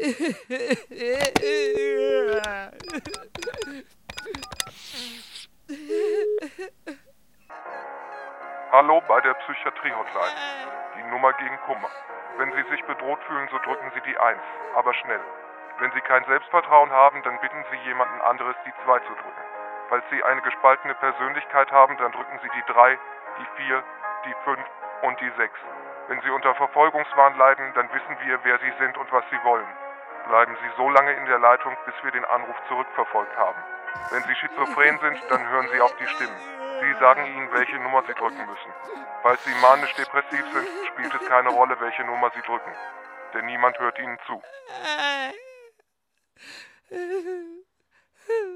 Hallo bei der Psychiatrie-Hotline. Die Nummer gegen Kummer. Wenn Sie sich bedroht fühlen, so drücken Sie die 1, aber schnell. Wenn Sie kein Selbstvertrauen haben, dann bitten Sie jemanden anderes, die 2 zu drücken. Falls Sie eine gespaltene Persönlichkeit haben, dann drücken Sie die 3, die 4, die 5 und die 6. Wenn Sie unter Verfolgungswahn leiden, dann wissen wir, wer Sie sind und was Sie wollen. Bleiben Sie so lange in der Leitung, bis wir den Anruf zurückverfolgt haben. Wenn Sie schizophren sind, dann hören Sie auf die Stimmen. Sie sagen Ihnen, welche Nummer Sie drücken müssen. Falls Sie manisch-depressiv sind, spielt es keine Rolle, welche Nummer Sie drücken. Denn niemand hört Ihnen zu.